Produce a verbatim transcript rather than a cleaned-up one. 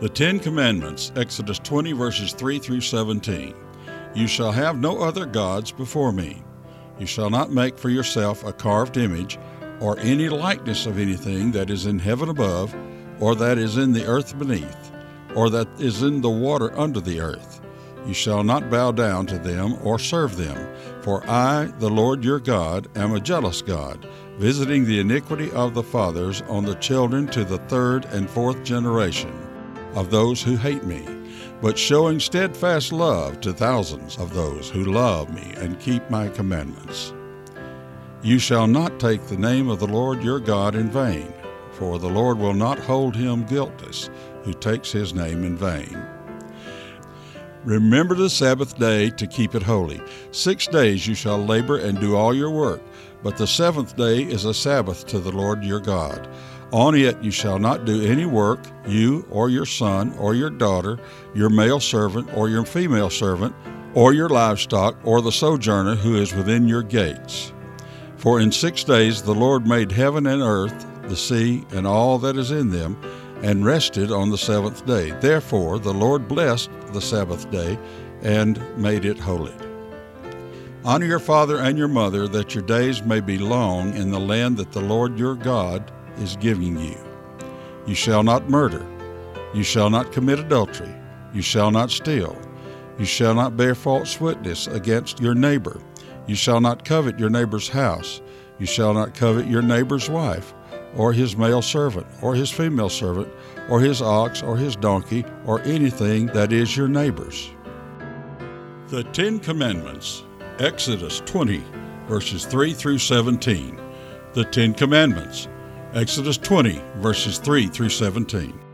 The Ten Commandments, Exodus twenty, verses three through seventeen. You shall have no other gods before me. You shall not make for yourself a carved image, or any likeness of anything that is in heaven above, or that is in the earth beneath, or that is in the water under the earth. You shall not bow down to them or serve them, for I, the Lord your God, am a jealous God, visiting the iniquity of the fathers on the children to the third and fourth generation of those who hate me, but showing steadfast love to thousands of those who love me and keep my commandments. You shall not take the name of the Lord your God in vain, for the Lord will not hold him guiltless who takes his name in vain. Remember the Sabbath day to keep it holy. Six days you shall labor and do all your work, but the seventh day is a Sabbath to the Lord your God. On it you shall not do any work, you or your son or your daughter, your male servant or your female servant, or your livestock, or the sojourner who is within your gates. For in six days the Lord made heaven and earth, the sea, and all that is in them, and rested on the seventh day. Therefore the Lord blessed the Sabbath day and made it holy. Honor your father and your mother, that your days may be long in the land that the Lord your God is giving you. You shall not murder. You shall not commit adultery. You shall not steal. You shall not bear false witness against your neighbor. You shall not covet your neighbor's house. You shall not covet your neighbor's wife, or his male servant, or his female servant, or his ox, or his donkey, or anything that is your neighbor's. The Ten Commandments, Exodus twenty, verses three through seventeen. The Ten Commandments, Exodus twenty, verses three through seventeen.